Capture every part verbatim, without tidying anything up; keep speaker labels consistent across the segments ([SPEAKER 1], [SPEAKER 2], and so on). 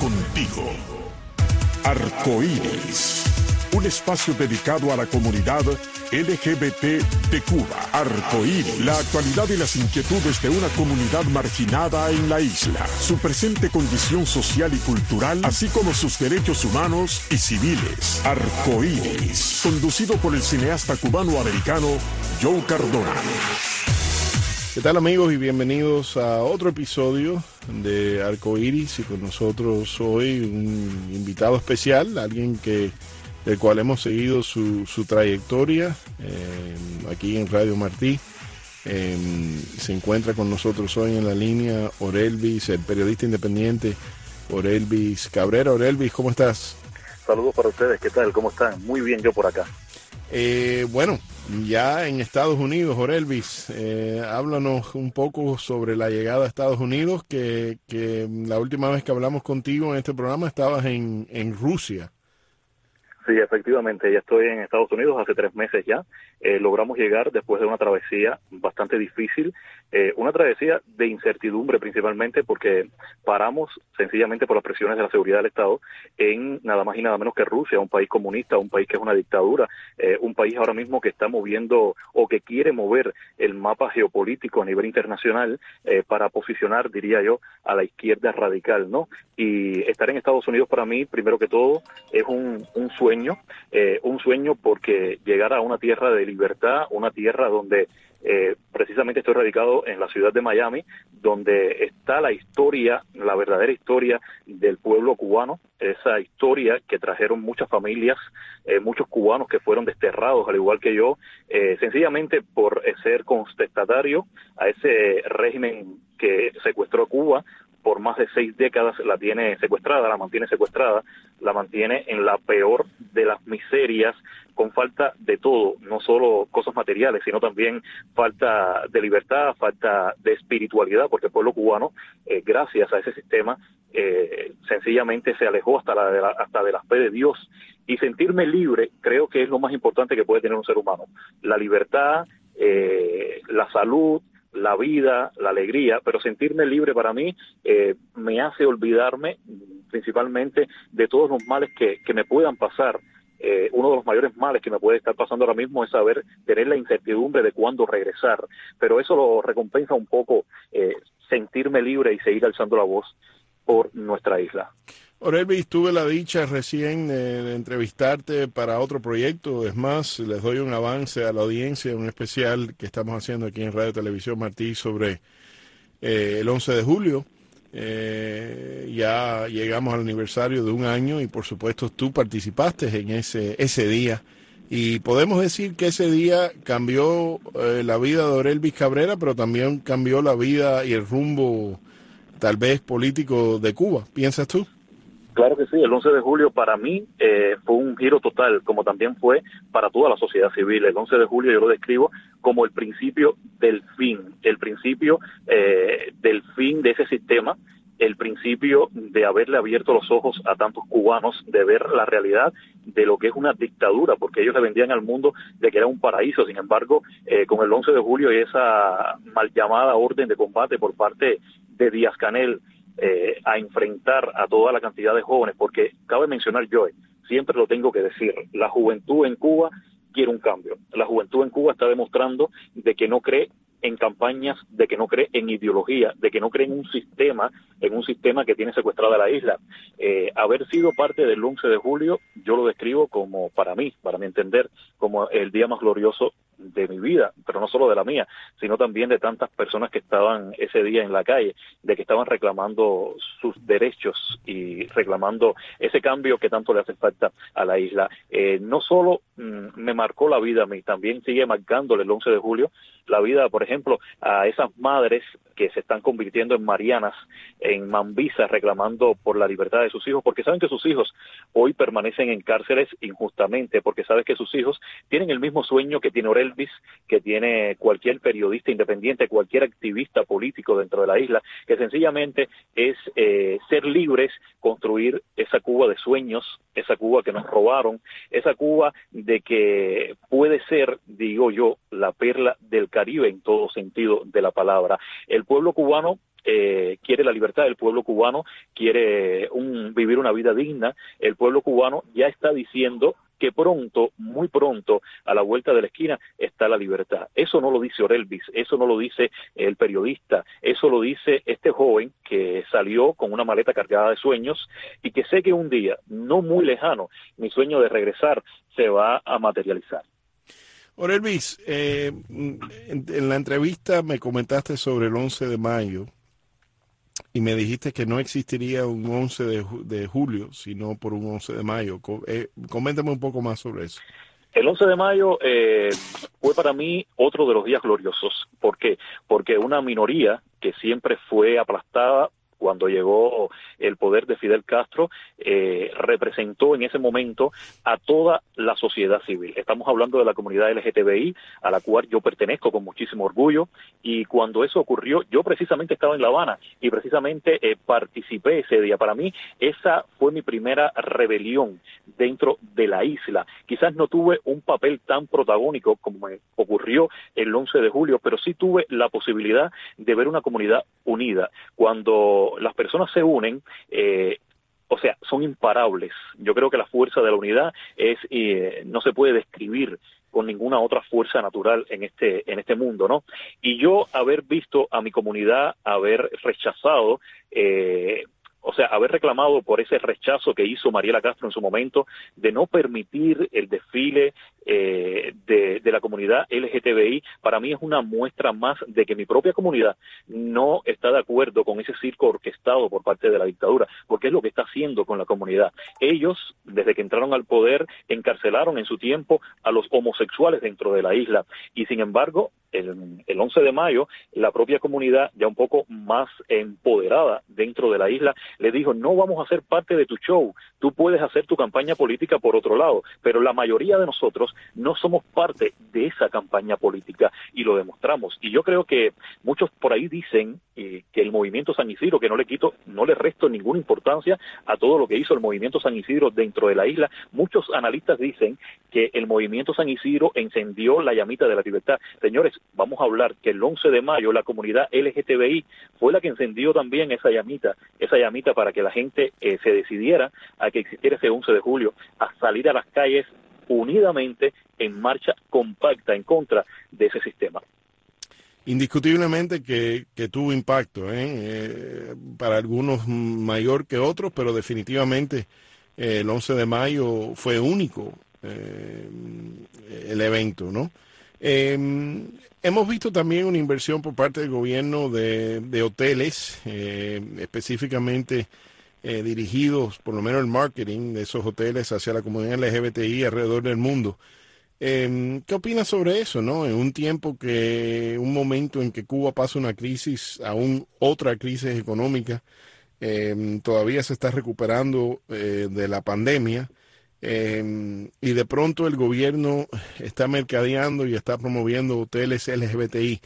[SPEAKER 1] contigo. Arcoíris, un espacio dedicado a la comunidad L G B T de Cuba. Arcoíris, la actualidad y las inquietudes de una comunidad marginada en la isla, su presente condición social y cultural, así como sus derechos humanos y civiles. Arcoíris, conducido por el cineasta cubano-americano Joe Cardona.
[SPEAKER 2] ¿Qué tal, amigos? Y bienvenidos a otro episodio de Arcoíris, y con nosotros hoy un invitado especial, alguien que del cual hemos seguido su, su trayectoria eh, aquí en Radio Martí. Eh, se encuentra con nosotros hoy en la línea Orelvis, el periodista independiente Orelvis Cabrera. Orelvis, ¿cómo estás?
[SPEAKER 3] Saludos para ustedes, ¿qué tal? ¿Cómo están? Muy bien, yo por acá.
[SPEAKER 2] Eh, bueno, ya en Estados Unidos, Orelvis, eh, háblanos un poco sobre la llegada a Estados Unidos, que, que la última vez que hablamos contigo en este programa estabas en, en Rusia.
[SPEAKER 3] Sí, efectivamente, ya estoy en Estados Unidos hace tres meses ya. Eh, logramos llegar después de una travesía bastante difícil, eh, una travesía de incertidumbre principalmente porque paramos sencillamente por las presiones de la seguridad del Estado en nada más y nada menos que Rusia, un país comunista, un país que es una dictadura, eh, un país ahora mismo que está moviendo o que quiere mover el mapa geopolítico a nivel internacional eh, para posicionar, diría yo, a la izquierda radical, ¿no? Y estar en Estados Unidos para mí, primero que todo, es un, un sueño Sueño, eh, un sueño porque llegar a una tierra de libertad, una tierra donde eh, precisamente estoy radicado en la ciudad de Miami, donde está la historia, la verdadera historia del pueblo cubano, esa historia que trajeron muchas familias, eh, muchos cubanos que fueron desterrados, al igual que yo, eh, sencillamente por ser contestatario a ese régimen que secuestró a Cuba. Por más de seis décadas la tiene secuestrada, la mantiene secuestrada, la mantiene en la peor de las miserias, con falta de todo, no solo cosas materiales, sino también falta de libertad, falta de espiritualidad, porque el pueblo cubano, eh, gracias a ese sistema, eh, sencillamente se alejó hasta, la de la, hasta de la fe de Dios. Y sentirme libre creo que es lo más importante que puede tener un ser humano. La libertad, eh, la salud, la vida, la alegría, pero sentirme libre para mí eh, me hace olvidarme principalmente de todos los males que, que me puedan pasar. Eh, uno de los mayores males que me puede estar pasando ahora mismo es saber tener la incertidumbre de cuándo regresar, pero eso lo recompensa un poco eh, sentirme libre y seguir alzando la voz por nuestra isla.
[SPEAKER 2] Orelvis, tuve la dicha recién eh, de entrevistarte para otro proyecto. Es más, les doy un avance a la audiencia, un especial que estamos haciendo aquí en Radio Televisión Martí sobre eh, el once de julio. Eh, ya llegamos al aniversario de un año y por supuesto tú participaste en ese, ese día. Y podemos decir que ese día cambió eh, la vida de Orelvis Cabrera, pero también cambió la vida y el rumbo tal vez político de Cuba. ¿Piensas tú?
[SPEAKER 3] Claro que sí, el once de julio para mí eh, fue un giro total, como también fue para toda la sociedad civil. El once de julio yo lo describo como el principio del fin, el principio eh, del fin de ese sistema, el principio de haberle abierto los ojos a tantos cubanos, de ver la realidad de lo que es una dictadura, porque ellos le vendían al mundo de que era un paraíso. Sin embargo, eh, con el once de julio y esa mal llamada orden de combate por parte de Díaz-Canel, Eh, a enfrentar a toda la cantidad de jóvenes, porque cabe mencionar, yo siempre lo tengo que decir, la juventud en Cuba quiere un cambio. La juventud en Cuba está demostrando de que no cree en campañas, de que no cree en ideología, de que no cree en un sistema, en un sistema que tiene secuestrada la isla. Eh, haber sido parte del once de julio, yo lo describo como, para mí, para mi entender, como el día más glorioso de mi vida, pero no solo de la mía, sino también de tantas personas que estaban ese día en la calle, de que estaban reclamando sus derechos y reclamando ese cambio que tanto le hace falta a la isla. Eh, no solo mmm, me marcó la vida a mí, también sigue marcándole el once de julio la vida, por ejemplo, a esas madres que se están convirtiendo en marianas, en mambisas, reclamando por la libertad de sus hijos, porque saben que sus hijos hoy permanecen en cárceles injustamente, porque saben que sus hijos tienen el mismo sueño que tiene Orelvis, que tiene cualquier periodista independiente, cualquier activista político dentro de la isla, que sencillamente es eh, ser libres, construir esa Cuba de sueños, esa Cuba que nos robaron, esa Cuba de que puede ser, digo yo, la perla del Caribe en todo sentido de la palabra. El pueblo cubano Eh, quiere la libertad, el pueblo cubano quiere un, vivir una vida digna, el pueblo cubano ya está diciendo que pronto, muy pronto, a la vuelta de la esquina está la libertad. Eso no lo dice Orelvis, eso no lo dice el periodista, eso lo dice este joven que salió con una maleta cargada de sueños y que sé que un día, no muy lejano, mi sueño de regresar se va a materializar.
[SPEAKER 2] Orelvis, eh, en, en la entrevista me comentaste sobre el once de mayo y me dijiste que no existiría un once de, de julio, sino por un once de mayo. Eh, coméntame un poco más sobre eso.
[SPEAKER 3] El once de mayo eh, fue para mí otro de los días gloriosos. ¿Por qué? Porque una minoría que siempre fue aplastada cuando llegó el poder de Fidel Castro, eh, representó en ese momento a toda la sociedad civil. Estamos hablando de la comunidad L G T B I, a la cual yo pertenezco con muchísimo orgullo, y cuando eso ocurrió, yo precisamente estaba en La Habana, y precisamente eh, participé ese día. Para mí, esa fue mi primera rebelión dentro de la isla. Quizás no tuve un papel tan protagónico como me ocurrió el once de julio, pero sí tuve la posibilidad de ver una comunidad unida. Cuando las personas se unen, eh, o sea, son imparables. Yo creo que la fuerza de la unidad es eh, no se puede describir con ninguna otra fuerza natural en este en este mundo, ¿no? Y yo haber visto a mi comunidad haber rechazado eh, o sea, haber reclamado por ese rechazo que hizo Mariela Castro en su momento de no permitir el desfile eh, de, de la comunidad L G T B I, para mí es una muestra más de que mi propia comunidad no está de acuerdo con ese circo orquestado por parte de la dictadura, porque es lo que está haciendo con la comunidad. Ellos, desde que entraron al poder, encarcelaron en su tiempo a los homosexuales dentro de la isla, y sin embargo, el, el once de mayo, la propia comunidad, ya un poco más empoderada dentro de la isla, le dijo, no vamos a ser parte de tu show, tú puedes hacer tu campaña política por otro lado, pero la mayoría de nosotros no somos parte de esa campaña política, y lo demostramos. Y yo creo que muchos por ahí dicen eh, que el movimiento San Isidro, que no le quito, no le resto ninguna importancia a todo lo que hizo el movimiento San Isidro dentro de la isla. Muchos analistas dicen que el movimiento San Isidro encendió la llamita de la libertad. Señores, vamos a hablar que el once de mayo la comunidad L G T B I fue la que encendió también esa llamita, esa llamita para que la gente eh, se decidiera a que existiera ese once de julio, a salir a las calles unidamente en marcha compacta en contra de ese sistema.
[SPEAKER 2] Indiscutiblemente que, que tuvo impacto, ¿eh? Eh, para algunos mayor que otros, pero definitivamente eh, el once de mayo fue único eh, el evento, ¿no? Eh, hemos visto también una inversión por parte del gobierno de, de hoteles, eh, específicamente eh, dirigidos, por lo menos el marketing de esos hoteles hacia la comunidad L G B T I alrededor del mundo. Eh, ¿Qué opinas sobre eso, no? En un tiempo que, un momento en que Cuba pasa una crisis, aún otra crisis económica, eh, todavía se está recuperando eh, de la pandemia. Eh, y de pronto el gobierno está mercadeando y está promoviendo hoteles L G B T I.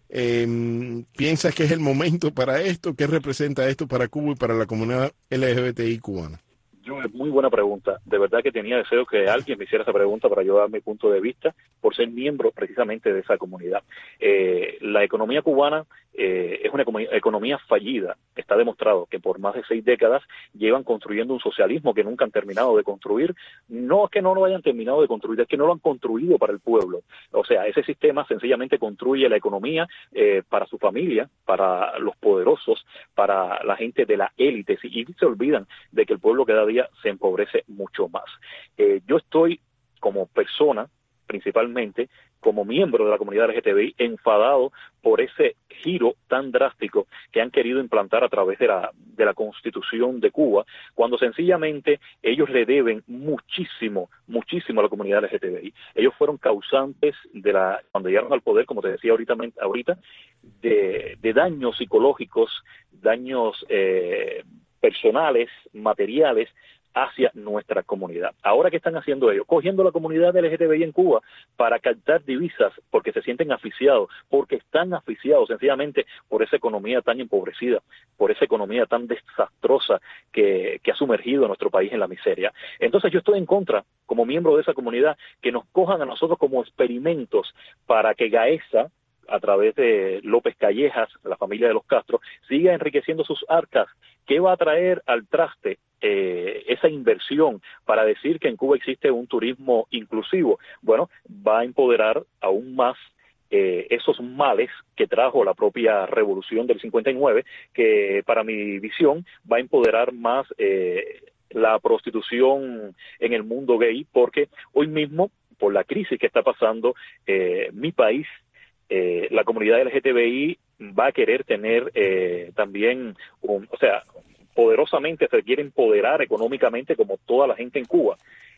[SPEAKER 2] Eh, ¿Piensas que es el momento para esto? ¿Qué representa esto para Cuba y para la comunidad L G B T I cubana?
[SPEAKER 3] Yo, es muy buena pregunta. De verdad que tenía deseo que alguien me hiciera esa pregunta para yo dar mi punto de vista, por ser miembro precisamente de esa comunidad. Eh, la economía cubana eh, es una economía fallida. Está demostrado que por más de seis décadas llevan construyendo un socialismo que nunca han terminado de construir. No es que no lo hayan terminado de construir, es que no lo han construido para el pueblo. O sea, ese sistema sencillamente construye la economía eh, para su familia, para los poderosos, para la gente de la élite, y se olvidan de que el pueblo cada día se empobrece mucho más. Eh, yo estoy como persona, principalmente como miembro de la comunidad L G T B I, enfadado por ese giro tan drástico que han querido implantar a través de la, de la Constitución de Cuba, cuando sencillamente ellos le deben muchísimo, muchísimo a la comunidad L G T B I. Ellos fueron causantes de la, cuando llegaron al poder, como te decía ahorita, ahorita de, de daños psicológicos, daños eh, personales, materiales, hacia nuestra comunidad. Ahora, ¿qué están haciendo ellos? Cogiendo la comunidad L G T B I en Cuba para captar divisas porque se sienten asfixiados, porque están asfixiados sencillamente por esa economía tan empobrecida, por esa economía tan desastrosa que, que ha sumergido a nuestro país en la miseria. Entonces yo estoy en contra, como miembro de esa comunidad, que nos cojan a nosotros como experimentos para que Gaesa a través de López Callejas, la familia de los Castro, siga enriqueciendo sus arcas. ¿Qué va a traer al traste eh, esa inversión para decir que en Cuba existe un turismo inclusivo? Bueno, va a empoderar aún más eh, esos males que trajo la propia revolución del cincuenta y nueve, que para mi visión va a empoderar más eh, la prostitución en el mundo gay, porque hoy mismo, por la crisis que está pasando eh, mi país, eh, la comunidad L G T B I va a querer tener eh, también, un, o sea, poderosamente se quiere empoderar económicamente como toda la gente en Cuba.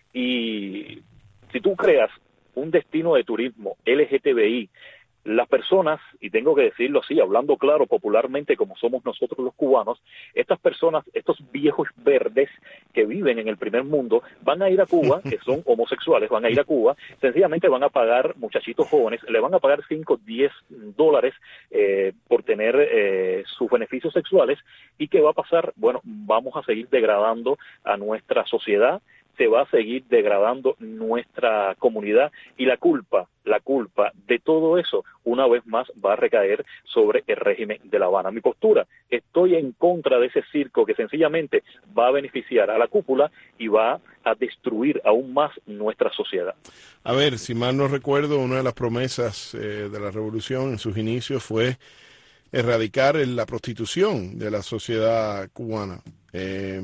[SPEAKER 3] Y si tú creas un destino de turismo L G T B I, las personas, y tengo que decirlo así, hablando claro popularmente como somos nosotros los cubanos, estas personas, estos viejos verdes que viven en el primer mundo, van a ir a Cuba, que son homosexuales, van a ir a Cuba, sencillamente van a pagar, muchachitos jóvenes, le van a pagar cinco, diez dólares eh, por tener eh, sus beneficios sexuales. ¿Y qué va a pasar? Bueno, vamos a seguir degradando a nuestra sociedad, se va a seguir degradando nuestra comunidad, y la culpa, la culpa de todo eso, una vez más va a recaer sobre el régimen de La Habana. Mi postura, estoy en contra de ese circo que sencillamente va a beneficiar a la cúpula y va a destruir aún más nuestra sociedad.
[SPEAKER 2] A ver, si mal no recuerdo, una de las promesas eh, de la revolución en sus inicios fue erradicar la prostitución de la sociedad cubana. Eh,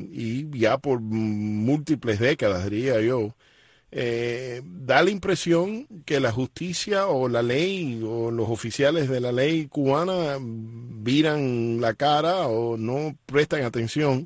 [SPEAKER 2] y ya por múltiples décadas, diría yo, eh, da la impresión que la justicia o la ley o los oficiales de la ley cubana viran la cara o no prestan atención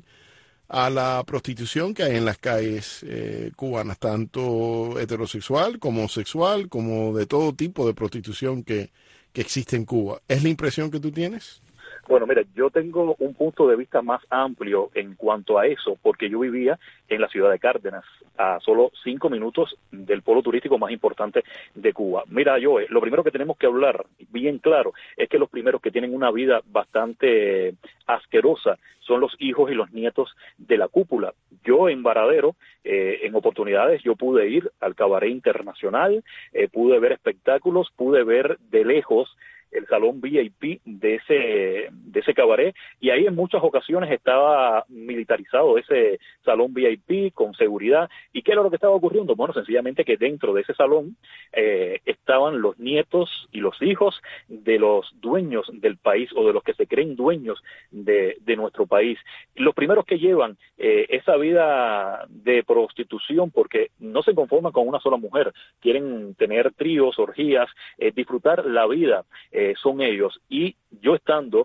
[SPEAKER 2] a la prostitución que hay en las calles eh, cubanas, tanto heterosexual como sexual, como de todo tipo de prostitución que, que existe en Cuba. ¿Es la impresión que tú tienes?
[SPEAKER 3] Bueno, mira, yo tengo un punto de vista más amplio en cuanto a eso, porque yo vivía en la ciudad de Cárdenas, a solo cinco minutos del polo turístico más importante de Cuba. Mira, Joe, lo primero que tenemos que hablar, bien claro, es que los primeros que tienen una vida bastante asquerosa son los hijos y los nietos de la cúpula. Yo en Varadero, eh, en oportunidades, yo pude ir al Cabaret Internacional, eh, pude ver espectáculos, pude ver de lejos el salón V I P de ese de ese cabaret, y ahí en muchas ocasiones estaba militarizado ese salón V I P con seguridad. ¿Y qué era lo que estaba ocurriendo? Bueno, sencillamente que dentro de ese salón eh, estaban los nietos y los hijos de los dueños del país, o de los que se creen dueños de, de nuestro país. Los primeros que llevan eh, esa vida de prostitución, porque no se conforman con una sola mujer, quieren tener tríos, orgías, eh, disfrutar la vida, Eh, son ellos. Y yo estando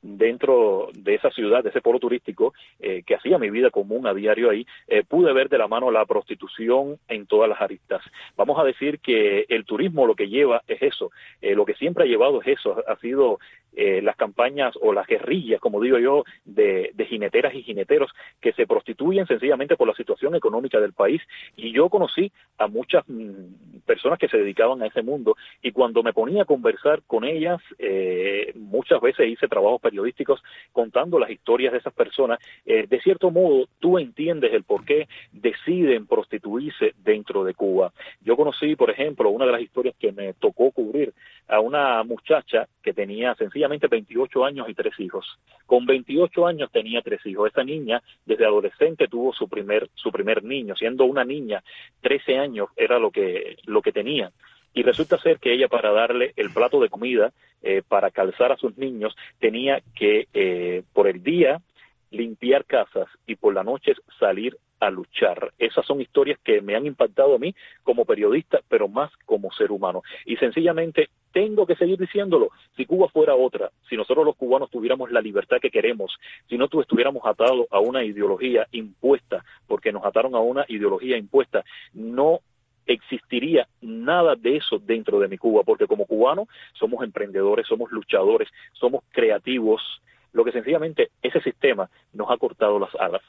[SPEAKER 3] dentro de esa ciudad, de ese polo turístico, eh, que hacía mi vida común a diario ahí, eh, pude ver de la mano la prostitución en todas las aristas. Vamos a decir que el turismo lo que lleva es eso, eh, lo que siempre ha llevado es eso, ha sido eh, las campañas o las guerrillas, como digo yo, de, de jineteras y jineteros que se prostituyen sencillamente por la situación económica del país. Y yo conocí a muchas mm, personas que se dedicaban a ese mundo, y cuando me ponía a conversar con ellas, eh, muchas veces hice trabajos periodísticos contando las historias de esas personas. Eh, de cierto modo, tú entiendes el por qué deciden prostituirse dentro de Cuba. Yo conocí, por ejemplo, una de las historias que me tocó cubrir, a una muchacha que tenía sencillamente veintiocho años y tres hijos. Con veintiocho años tenía tres hijos. Esa niña, desde adolescente, tuvo su primer su primer niño. Siendo una niña, trece años era lo que lo que tenía. Y resulta ser que ella, para darle el plato de comida, eh, para calzar a sus niños, tenía que eh, por el día limpiar casas y por la noche salir a luchar. Esas son historias que me han impactado a mí como periodista, pero más como ser humano. Y sencillamente tengo que seguir diciéndolo. Si Cuba fuera otra, si nosotros los cubanos tuviéramos la libertad que queremos, si no estuviéramos atados a una ideología impuesta, porque nos ataron a una ideología impuesta, no existiría nada de eso dentro de mi Cuba, porque como cubanos somos emprendedores, somos luchadores, somos creativos, lo que sencillamente ese sistema nos ha cortado las alas.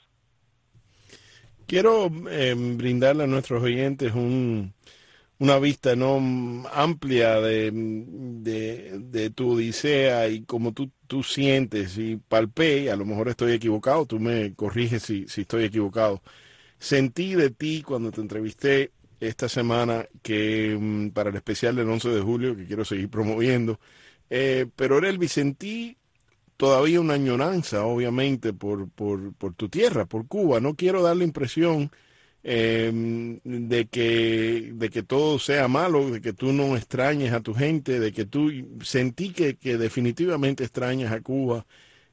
[SPEAKER 2] Quiero eh, brindarle a nuestros oyentes un, una vista no amplia de, de, de tu odisea y cómo tú, tú sientes, y palpé, a lo mejor estoy equivocado, tú me corriges si, si estoy equivocado. Sentí de ti cuando te entrevisté esta semana que mm, para el especial del once de julio, que quiero seguir promoviendo. Eh, pero Orelvis, sentí todavía una añoranza, obviamente, por, por, por tu tierra, por Cuba. No quiero dar la impresión eh, de que de que todo sea malo, de que tú no extrañes a tu gente, de que tú sentí que, que definitivamente extrañas a Cuba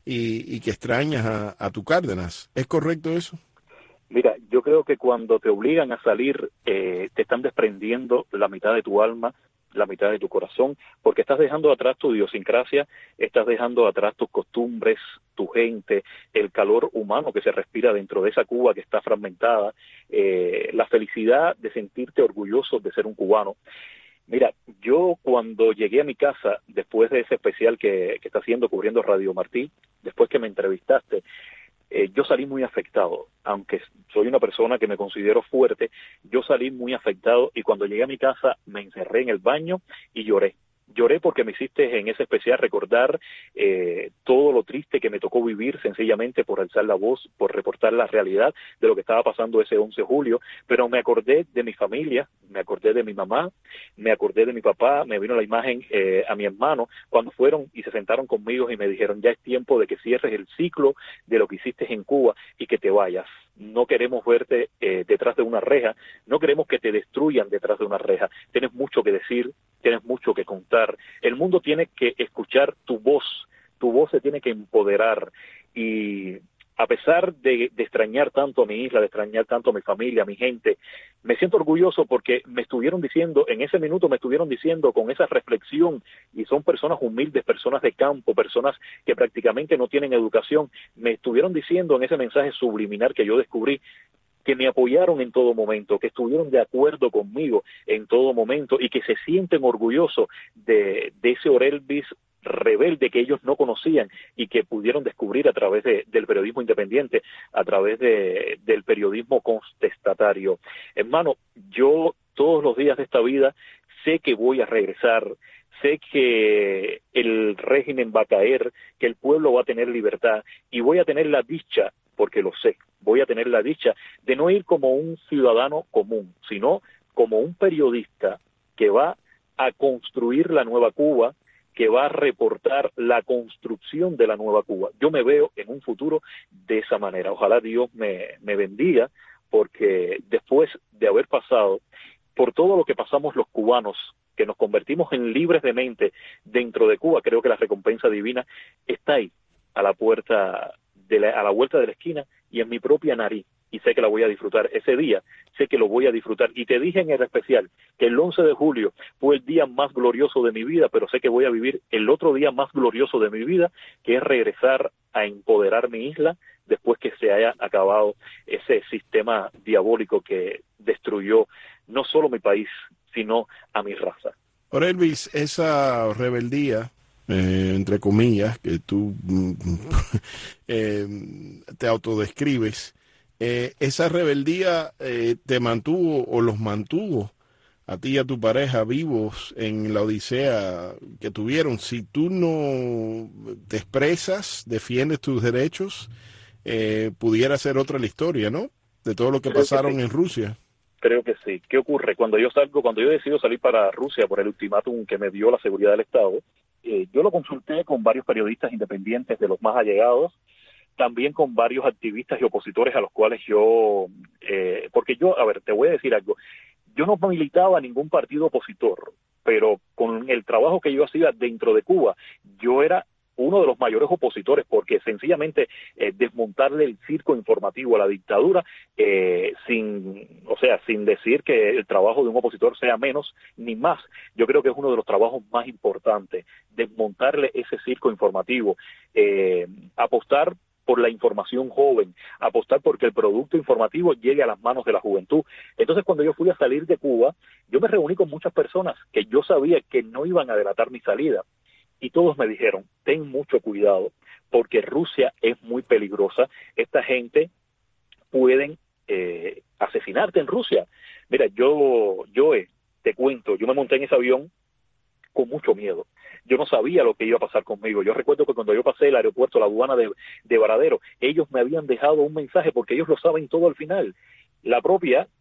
[SPEAKER 2] y, y que extrañas a, a tu Cárdenas. ¿Es correcto eso?
[SPEAKER 3] Mira, yo creo que cuando te obligan a salir, eh, te están desprendiendo la mitad de tu alma, la mitad de tu corazón, porque estás dejando atrás tu idiosincrasia, estás dejando atrás tus costumbres, tu gente, el calor humano que se respira dentro de esa Cuba que está fragmentada, eh, la felicidad de sentirte orgulloso de ser un cubano. Mira, yo cuando llegué a mi casa, después de ese especial que, que está haciendo cubriendo Radio Martí, después que me entrevistaste, Eh, yo salí muy afectado, aunque soy una persona que me considero fuerte, yo salí muy afectado y cuando llegué a mi casa me encerré en el baño y lloré. Lloré porque me hiciste en ese especial recordar eh, todo lo triste que me tocó vivir sencillamente por alzar la voz, por reportar la realidad de lo que estaba pasando ese once de julio, pero me acordé de mi familia, me acordé de mi mamá, me acordé de mi papá, me vino la imagen eh, a mi hermano cuando fueron y se sentaron conmigo y me dijeron ya es tiempo de que cierres el ciclo de lo que hiciste en Cuba y que te vayas. No queremos verte eh, detrás de una reja, no queremos que te destruyan detrás de una reja. Tienes mucho que decir, tienes mucho que contar. El mundo tiene que escuchar tu voz, tu voz se tiene que empoderar. Y a pesar de, de extrañar tanto a mi isla, de extrañar tanto a mi familia, a mi gente, me siento orgulloso porque me estuvieron diciendo, en ese minuto me estuvieron diciendo con esa reflexión, y son personas humildes, personas de campo, personas que prácticamente no tienen educación, me estuvieron diciendo en ese mensaje subliminal que yo descubrí, que me apoyaron en todo momento, que estuvieron de acuerdo conmigo en todo momento y que se sienten orgullosos de, de ese Orelvis rebelde que ellos no conocían y que pudieron descubrir a través de, del periodismo independiente, a través de, del periodismo contestatario. Hermano, yo todos los días de esta vida sé que voy a regresar, sé que el régimen va a caer, que el pueblo va a tener libertad y voy a tener la dicha, porque lo sé, voy a tener la dicha de no ir como un ciudadano común, sino como un periodista que va a construir la nueva Cuba, que va a reportar la construcción de la nueva Cuba. Yo me veo en un futuro de esa manera. Ojalá Dios me, me bendiga, porque después de haber pasado por todo lo que pasamos los cubanos, que nos convertimos en libres de mente dentro de Cuba, creo que la recompensa divina está ahí, a la puerta, de la, a la vuelta de la esquina y en mi propia nariz. Y sé que la voy a disfrutar ese día, sé que lo voy a disfrutar. Y te dije en el especial que el once de julio fue el día más glorioso de mi vida, pero sé que voy a vivir el otro día más glorioso de mi vida, que es regresar a empoderar mi isla después que se haya acabado ese sistema diabólico que destruyó no solo mi país, sino a mi raza.
[SPEAKER 2] Orelvis, esa rebeldía, eh, entre comillas, que tú eh, te autodescribes, Eh, esa rebeldía eh, te mantuvo o los mantuvo a ti y a tu pareja vivos en la odisea que tuvieron. Si tú no te expresas, defiendes tus derechos, eh, pudiera ser otra la historia, ¿no? De todo lo que
[SPEAKER 3] Creo
[SPEAKER 2] pasaron
[SPEAKER 3] que sí.
[SPEAKER 2] en Rusia.
[SPEAKER 3] Creo que sí. ¿Qué ocurre? Cuando yo salgo, cuando yo decido salir para Rusia por el ultimátum que me dio la seguridad del Estado, eh, yo lo consulté con varios periodistas independientes de los más allegados, también con varios activistas y opositores a los cuales yo, eh, porque yo, a ver, te voy a decir algo, yo no militaba a ningún partido opositor, pero con el trabajo que yo hacía dentro de Cuba, yo era uno de los mayores opositores, porque sencillamente eh, desmontarle el circo informativo a la dictadura, eh, sin, o sea, sin decir que el trabajo de un opositor sea menos ni más, yo creo que es uno de los trabajos más importantes, desmontarle ese circo informativo, eh, apostar por la información joven, apostar porque el producto informativo llegue a las manos de la juventud. Entonces, cuando yo fui a salir de Cuba, yo me reuní con muchas personas que yo sabía que no iban a delatar mi salida, y todos me dijeron, ten mucho cuidado, porque Rusia es muy peligrosa, esta gente pueden eh, asesinarte en Rusia. Mira, yo, yo eh, te cuento, yo me monté en ese avión con mucho miedo. Yo no sabía lo que iba a pasar conmigo. Yo recuerdo que cuando yo pasé el aeropuerto, la aduana de, de Varadero, ellos me habían dejado un mensaje porque ellos lo saben todo al final. La propia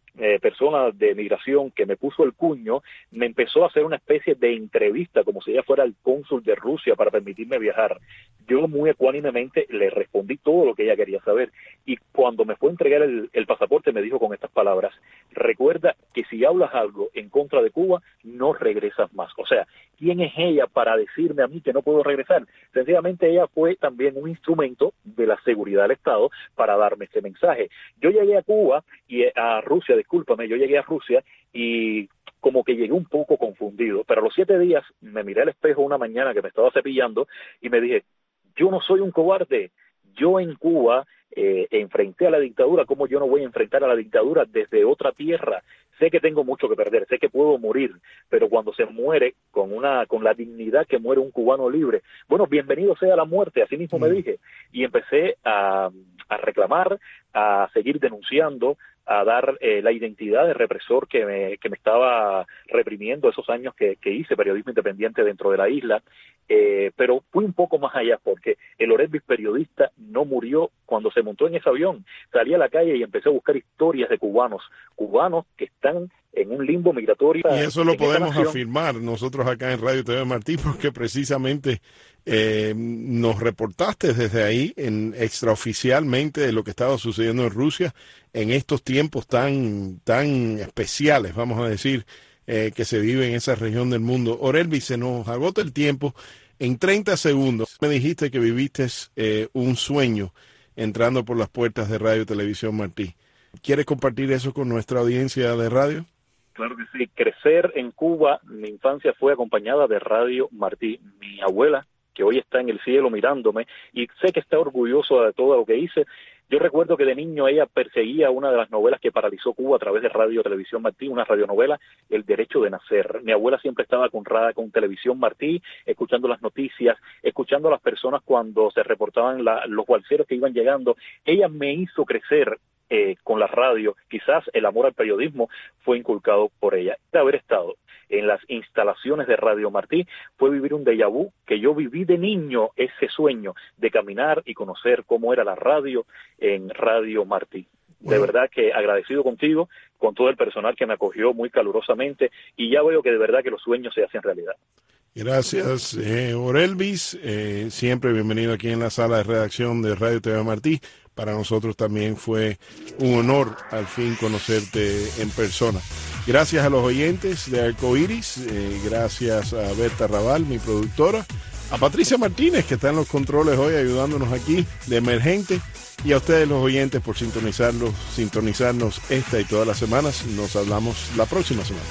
[SPEAKER 3] eh, persona de migración que me puso el cuño me empezó a hacer una especie de entrevista como si ella fuera el cónsul de Rusia para permitirme viajar. Yo muy ecuánimemente le respondí todo lo que ella quería saber, y cuando me fue a entregar el, el pasaporte me dijo con estas palabras: recuerda que si hablas algo en contra de Cuba, no regresas más. O sea, ¿quién es ella para decirme a mí que no puedo regresar? Sencillamente ella fue también un instrumento de la seguridad del Estado para darme este mensaje. Yo llegué a Cuba y a Rusia, discúlpame, yo llegué a Rusia y como que llegué un poco confundido, pero a los siete días me miré al espejo una mañana que me estaba cepillando y me dije: yo no soy un cobarde, yo en Cuba eh, enfrenté a la dictadura, ¿cómo yo no voy a enfrentar a la dictadura desde otra tierra? Sé que tengo mucho que perder, sé que puedo morir, pero cuando se muere con una con la dignidad que muere un cubano libre, bueno, bienvenido sea la muerte, así mismo mm. me dije, y empecé a, a reclamar, a seguir denunciando, a dar eh, la identidad de represor que me, que me estaba reprimiendo esos años que, que hice periodismo independiente dentro de la isla, eh, pero fui un poco más allá, porque el Orelvis periodista no murió cuando se montó en ese avión. Salí a la calle y empecé a buscar historias de cubanos, cubanos que están en un limbo migratorio.
[SPEAKER 2] Y eso lo podemos afirmar nosotros acá en Radio T V Martí, porque precisamente eh, nos reportaste desde ahí en extraoficialmente de lo que estaba sucediendo en Rusia en estos tiempos tan, tan especiales, vamos a decir, eh, que se vive en esa región del mundo. Orelvis, se nos agota el tiempo. En treinta segundos me dijiste que viviste eh, un sueño entrando por las puertas de Radio Televisión Martí. ¿Quieres compartir eso con nuestra audiencia de radio?
[SPEAKER 3] Claro que sí. Crecer en Cuba, mi infancia fue acompañada de Radio Martí. Mi abuela, que hoy está en el cielo mirándome, y sé que está orgullosa de todo lo que hice. Yo recuerdo que de niño ella perseguía una de las novelas que paralizó Cuba a través de Radio Televisión Martí, una radionovela, El Derecho de Nacer. Mi abuela siempre estaba conrada con Televisión Martí, escuchando las noticias, escuchando a las personas cuando se reportaban la, los balseros que iban llegando. Ella me hizo crecer eh, con la radio. Quizás el amor al periodismo fue inculcado por ella. De haber estado en las instalaciones de Radio Martí fue vivir un déjà vu que yo viví de niño, ese sueño de caminar y conocer cómo era la radio en Radio Martí. Bueno. De verdad que agradecido contigo, con todo el personal que me acogió muy calurosamente, y ya veo que de verdad que los sueños se hacen realidad.
[SPEAKER 2] Gracias, eh, Orelvis. Eh, siempre bienvenido aquí en la sala de redacción de Radio T V Martí. Para nosotros también fue un honor al fin conocerte en persona. Gracias a los oyentes de Arcoiris, eh, gracias a Berta Raval, mi productora, a Patricia Martínez, que está en los controles hoy ayudándonos aquí de emergente, y a ustedes los oyentes por sintonizarlos, sintonizarnos esta y todas las semanas. Nos hablamos la próxima semana.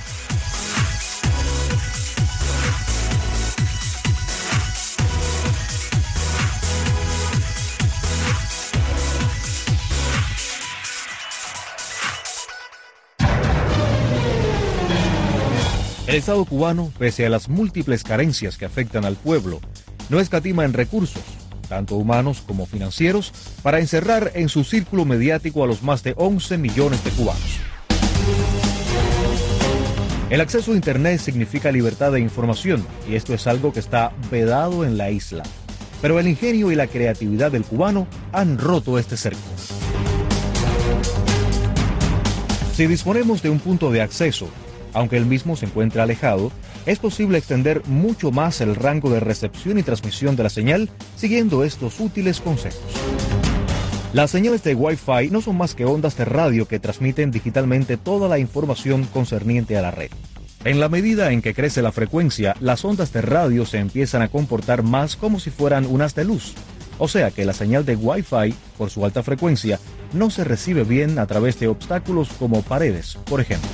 [SPEAKER 4] El Estado cubano, pese a las múltiples carencias que afectan al pueblo, no escatima en recursos, tanto humanos como financieros, para encerrar en su círculo mediático a los más de once millones de cubanos. El acceso a Internet significa libertad de información, y esto es algo que está vedado en la isla. Pero el ingenio y la creatividad del cubano han roto este cerco. Si disponemos de un punto de acceso, aunque el mismo se encuentra alejado, es posible extender mucho más el rango de recepción y transmisión de la señal siguiendo estos útiles consejos. Las señales de Wi-Fi no son más que ondas de radio que transmiten digitalmente toda la información concerniente a la red. En la medida en que crece la frecuencia, las ondas de radio se empiezan a comportar más como si fueran unas de luz. O sea que la señal de Wi-Fi, por su alta frecuencia, no se recibe bien a través de obstáculos como paredes, por ejemplo.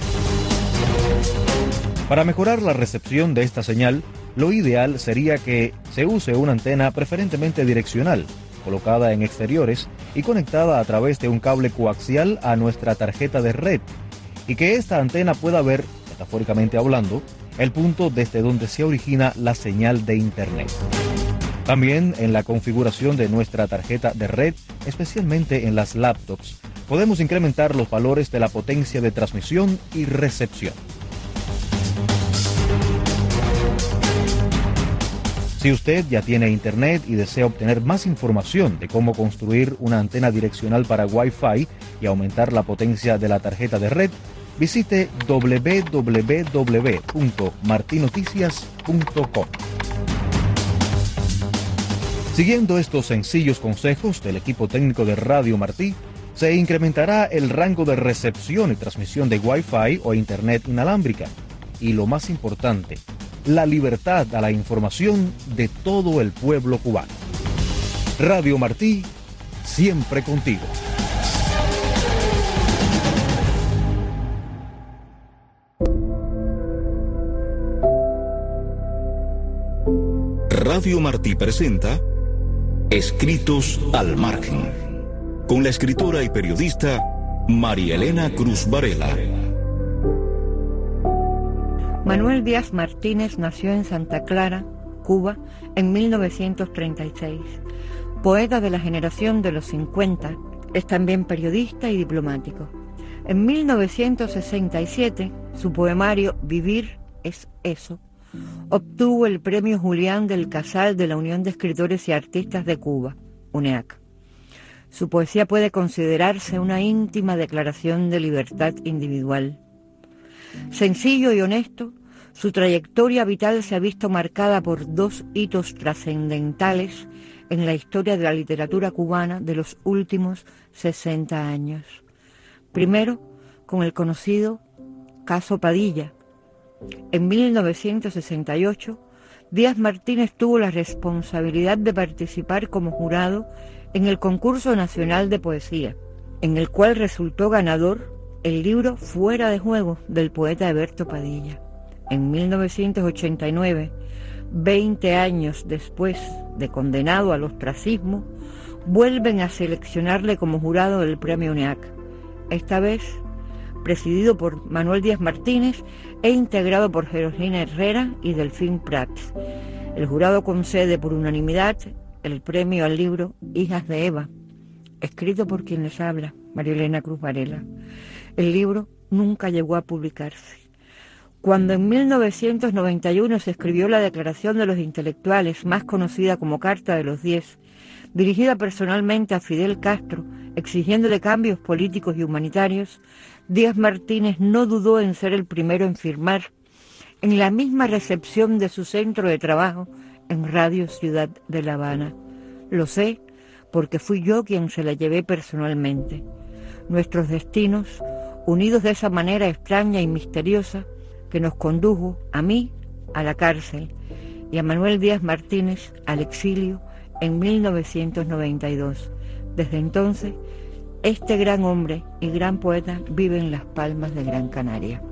[SPEAKER 4] Para mejorar la recepción de esta señal, lo ideal sería que se use una antena preferentemente direccional, colocada en exteriores y conectada a través de un cable coaxial a nuestra tarjeta de red, y que esta antena pueda ver, metafóricamente hablando, el punto desde donde se origina la señal de Internet. También en la configuración de nuestra tarjeta de red, especialmente en las laptops, podemos incrementar los valores de la potencia de transmisión y recepción. Si usted ya tiene internet y desea obtener más información de cómo construir una antena direccional para Wi-Fi y aumentar la potencia de la tarjeta de red, visite doble u doble u doble u punto marti noticias punto com. Siguiendo estos sencillos consejos del equipo técnico de Radio Martí, se incrementará el rango de recepción y transmisión de Wi-Fi o Internet inalámbrica. Y lo más importante, la libertad a la información de todo el pueblo cubano. Radio Martí, siempre contigo.
[SPEAKER 5] Radio Martí presenta Escritos al Margen, con la escritora y periodista María Elena Cruz Varela.
[SPEAKER 6] Manuel Díaz Martínez nació en Santa Clara, Cuba, en mil novecientos treinta y seis. Poeta de la generación de los cincuenta, es también periodista y diplomático. En mil novecientos sesenta y siete, su poemario Vivir es eso obtuvo el Premio Julián del Casal de la Unión de Escritores y Artistas de Cuba, UNEAC. Su poesía puede considerarse una íntima declaración de libertad individual. Sencillo y honesto, su trayectoria vital se ha visto marcada por dos hitos trascendentales en la historia de la literatura cubana de los últimos sesenta años. Primero, con el conocido Caso Padilla. En mil novecientos sesenta y ocho, Díaz Martínez tuvo la responsabilidad de participar como jurado en el Concurso Nacional de Poesía, en el cual resultó ganador el libro Fuera de Juego del poeta Heberto Padilla. En mil novecientos ochenta y nueve, veinte años después de condenado al ostracismo, vuelven a seleccionarle como jurado del Premio UNEAC, esta vez presidido por Manuel Díaz Martínez e integrado por Georgina Herrera y Delfín Prats. El jurado concede por unanimidad el premio al libro Hijas de Eva, escrito por quien les habla, María Elena Cruz Varela. El libro nunca llegó a publicarse. Cuando en mil novecientos noventa y uno se escribió la Declaración de los Intelectuales, más conocida como Carta de los Diez, dirigida personalmente a Fidel Castro, exigiéndole cambios políticos y humanitarios, Díaz Martínez no dudó en ser el primero en firmar en la misma recepción de su centro de trabajo en Radio Ciudad de La Habana. Lo sé porque fui yo quien se la llevé personalmente. Nuestros destinos, unidos de esa manera extraña y misteriosa, que nos condujo a mí a la cárcel y a Manuel Díaz Martínez al exilio en mil novecientos noventa y dos. Desde entonces, este gran hombre y gran poeta vive en las Palmas de Gran Canaria.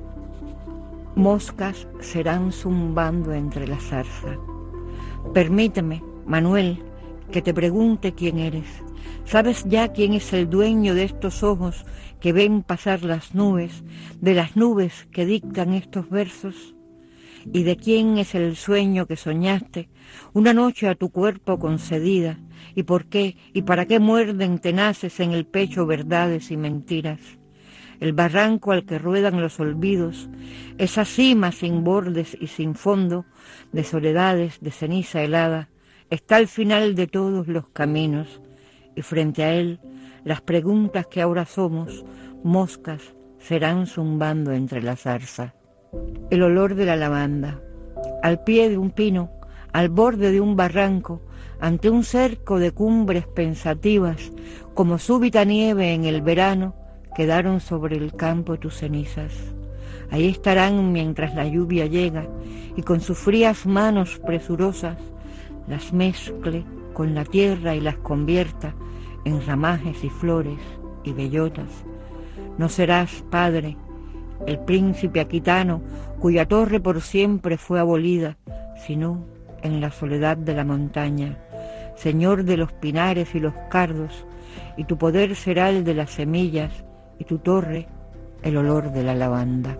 [SPEAKER 6] Moscas serán zumbando entre la zarza. Permíteme, Manuel, que te pregunte quién eres. ¿Sabes ya quién es el dueño de estos ojos que ven pasar las nubes, de las nubes que dictan estos versos? ¿Y de quién es el sueño que soñaste, una noche a tu cuerpo concedida? ¿Y por qué y para qué muerden tenaces en el pecho verdades y mentiras? El barranco al que ruedan los olvidos, esa cima sin bordes y sin fondo, de soledades, de ceniza helada, está al final de todos los caminos, y frente a él, las preguntas que ahora somos, moscas, serán zumbando entre la zarza. El olor de la lavanda, al pie de un pino, al borde de un barranco, ante un cerco de cumbres pensativas, como súbita nieve en el verano, quedaron sobre el campo tus cenizas. Ahí estarán mientras la lluvia llega, y con sus frías manos presurosas, las mezcle con la tierra y las convierta en ramajes y flores y bellotas. No serás, padre, el príncipe aquitano, cuya torre por siempre fue abolida, sino en la soledad de la montaña, señor de los pinares y los cardos, y tu poder será el de las semillas, y tu torre el olor de la lavanda.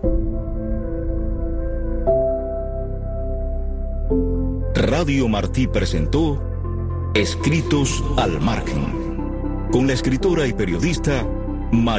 [SPEAKER 5] Radio Martí presentó Escritos al Margen, con la escritora y periodista María